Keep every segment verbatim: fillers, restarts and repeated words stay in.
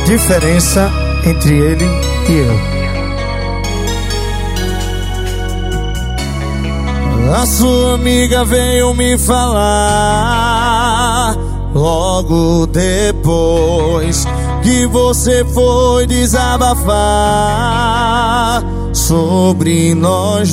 diferença entre ele e eu. A sua amiga veio me falar logo depois que você foi desabafar sobre nós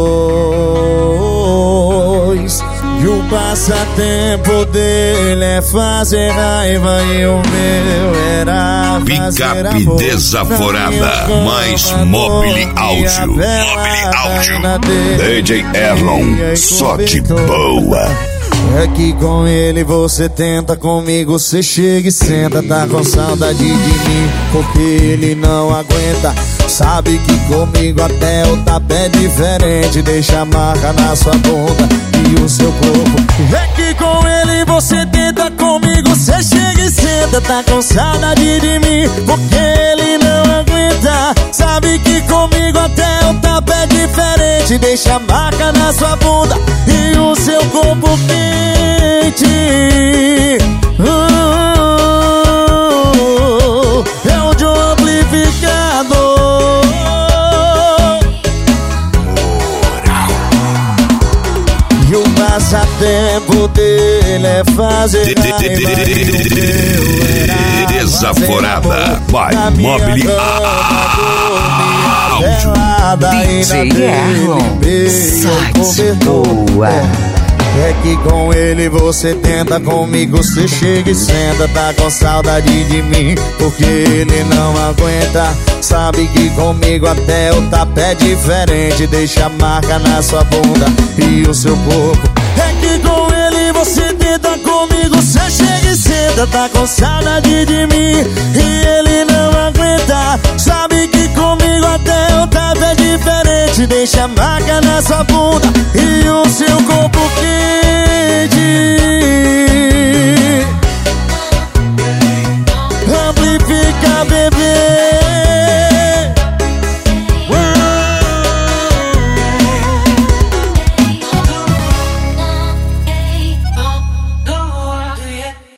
dois. E o passatempo dele é fazer raiva e o meu era fazer Picape amor. Desaforada, mais Mobile Áudio. Mobile Áudio. D J Erlon, só de boa. É que com ele você tenta, comigo você chega e senta. Tá com saudade de mim, porque ele não aguenta. Sabe que comigo até o tapa é diferente. Deixa a marca na sua bunda e o seu corpo. É que com ele você tenta, comigo você chega e senta. Tá com saudade de mim, porque ele não aguenta. Sabe que comigo até o tapa é diferente. Deixa a marca na sua bunda e o seu corpo quente. uh, É o de um amplificador. E o passatempo dele é fazer Desaforada, vai Mobile Áudio. D J Erlon, só de boa. É que com ele você tenta, comigo você chega e senta. Tá com saudade de mim, porque ele não aguenta. Sabe que comigo até o tapa é diferente. Deixa a marca na sua bunda e o seu corpo. É que com ele você tenta, comigo você chega e senta. Tá com saudade de mim e ele não aguenta. Sabe que comigo até o tapa é diferente. Deixa a marca na sua bunda e o seu corpo quente.